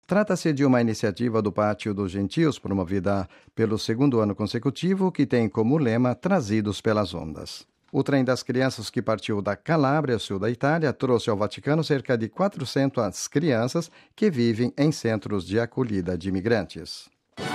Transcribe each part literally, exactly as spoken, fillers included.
Trata-se de uma iniciativa do Pátio dos Gentios, promovida pelo segundo ano consecutivo, que tem como lema Trazidos pelas Ondas. O trem das crianças que partiu da Calábria, sul da Itália, trouxe ao Vaticano cerca de quatrocentas crianças que vivem em centros de acolhida de imigrantes.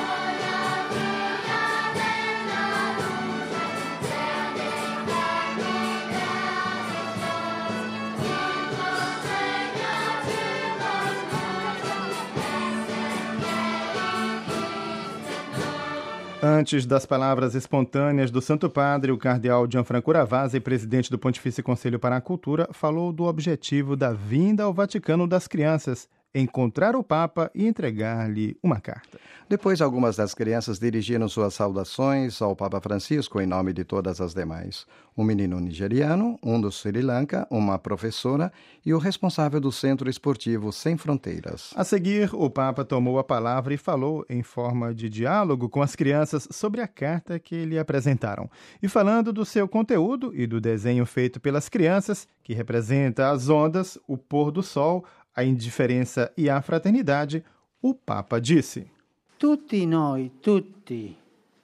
Antes das palavras espontâneas do Santo Padre, o cardeal Gianfranco Ravasi, presidente do Pontifício Conselho para a Cultura, falou do objetivo da vinda ao Vaticano das crianças, encontrar o Papa e entregar-lhe uma carta. Depois, algumas das crianças dirigiram suas saudações ao Papa Francisco em nome de todas as demais. Um menino nigeriano, um do Sri Lanka, uma professora e o responsável do Centro Esportivo Sem Fronteiras. A seguir, o Papa tomou a palavra e falou em forma de diálogo com as crianças sobre a carta que lhe apresentaram. E falando do seu conteúdo e do desenho feito pelas crianças, que representa as ondas, o pôr do sol, a indiferença e a fraternidade, o Papa disse: Tutti noi, tutti,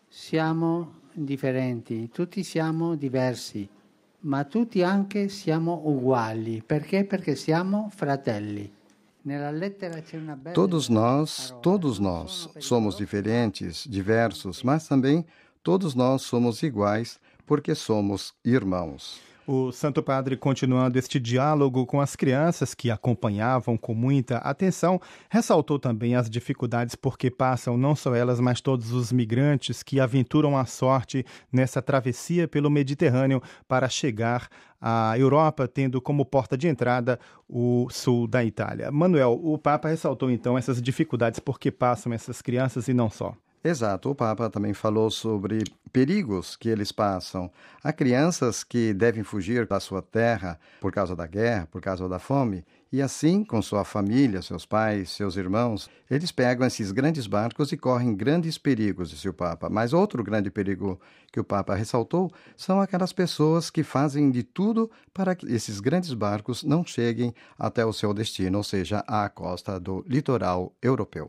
siamo differenti, tutti siamo diversi, ma tutti anche siamo uguali. Perché? Perché siamo fratelli. Nella lettera c'è una bella Todos nós, parola. todos nós somos diferentes, diversos, mas também todos nós somos iguais porque somos irmãos. O Santo Padre, continuando este diálogo com as crianças que acompanhavam com muita atenção, ressaltou também as dificuldades porque passam não só elas, mas todos os migrantes que aventuram a sorte nessa travessia pelo Mediterrâneo para chegar à Europa, tendo como porta de entrada o sul da Itália. Manuel, o Papa ressaltou então essas dificuldades porque passam essas crianças e não só. Exato, o Papa também falou sobre perigos que eles passam. Há crianças que devem fugir da sua terra por causa da guerra, por causa da fome, e assim, com sua família, seus pais, seus irmãos, eles pegam esses grandes barcos e correm grandes perigos, disse o Papa. Mas outro grande perigo que o Papa ressaltou são aquelas pessoas que fazem de tudo para que esses grandes barcos não cheguem até o seu destino, ou seja, à costa do litoral europeu.